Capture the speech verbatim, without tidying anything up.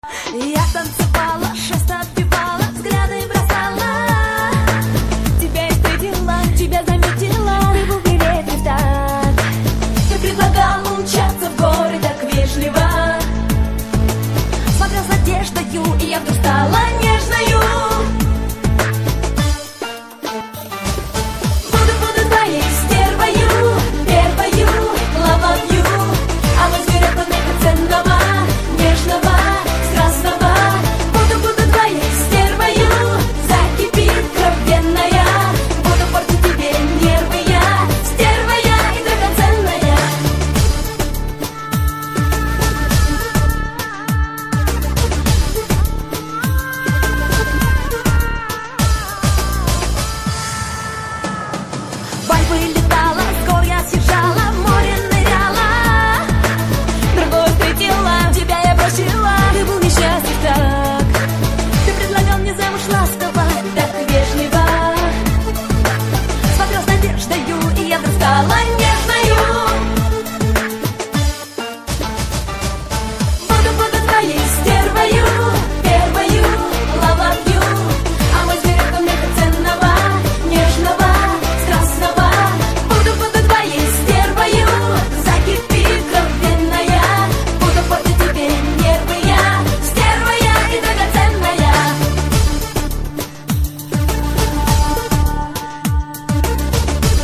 Я танцевала, шест отбивала, взгляды бросала. Тебя я встретила, тебя заметила, ты был билет так. Ты предлагал умчаться в горы так вежливо. Смотрел с надеждою, и я вдруг стала нежною.